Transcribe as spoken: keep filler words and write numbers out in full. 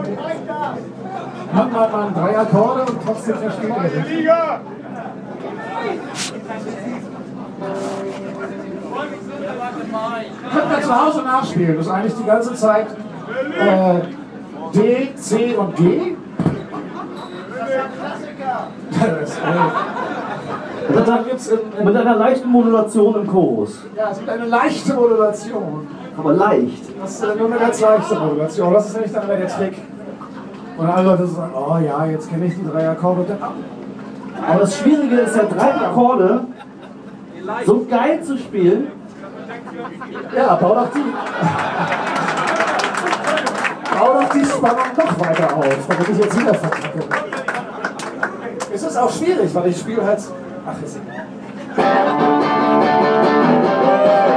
Hat man mal drei Akkorde und trotzdem versteht er nicht. Könnt ihr zu Hause nachspielen, das ist eigentlich die ganze Zeit äh, D, C und G. Das ist, äh, und dann gibt's in, in, mit einer leichten Modulation im Chorus. ja, es gibt eine leichte Modulation. Aber leicht. Das ist äh, nur eine ganz leichte Modulation. Das ist nämlich dann immer der Trick. Und alle Leute sagen, oh ja, jetzt kenne ich die drei Akkorde. Aber das Schwierige ist ja, drei Akkorde so geil zu spielen. Ja, bau doch die, bau doch die Spannung noch weiter auf, damit ich jetzt wieder verkacke. Es ist auch schwierig, weil ich spiele halt... Ach, ist egal.